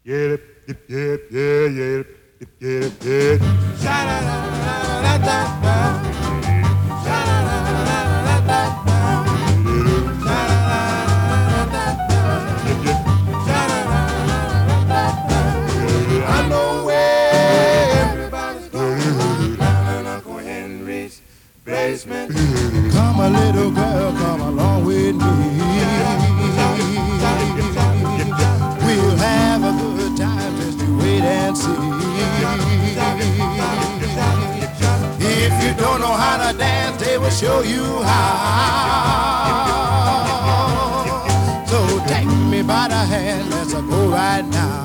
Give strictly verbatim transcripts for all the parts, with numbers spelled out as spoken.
yeah, yeah, yeah, yeah, yeah, yeah. Sha-da-da-da-da-da-da. I know where everybody's going down in Uncle Henry's basement. Come a little girl, come along with me. We'll have a good time, just you wait and see. If you don't know how to dance, they will show you how. So take me by the hand, let's go right now.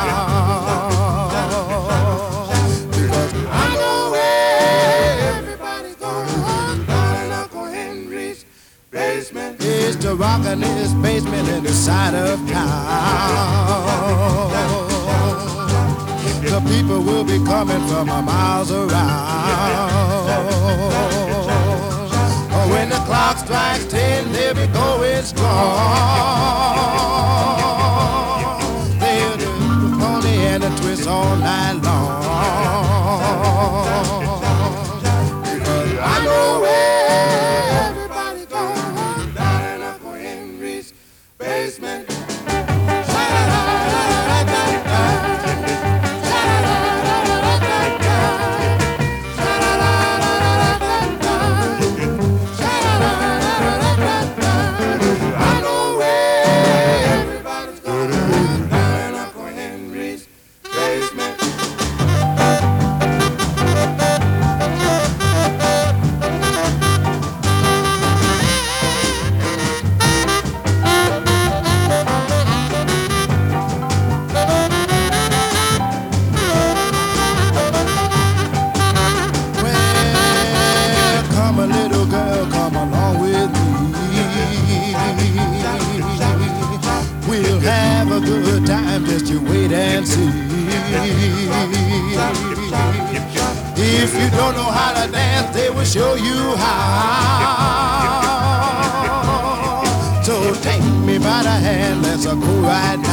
Because I know where everybody's going down in Uncle Henry's basement. It's the rock in his basement in the side of town. The people will be coming from a miles around. Oh, when the clock strikes ten, they'll be going strong. They'll do the pony and the twist all night long. Because I know where everybody's going down in Uncle Henry's basement. Just you wait and see. If you don't know how to dance, they will show you how. So take me by the hand, let's go right now.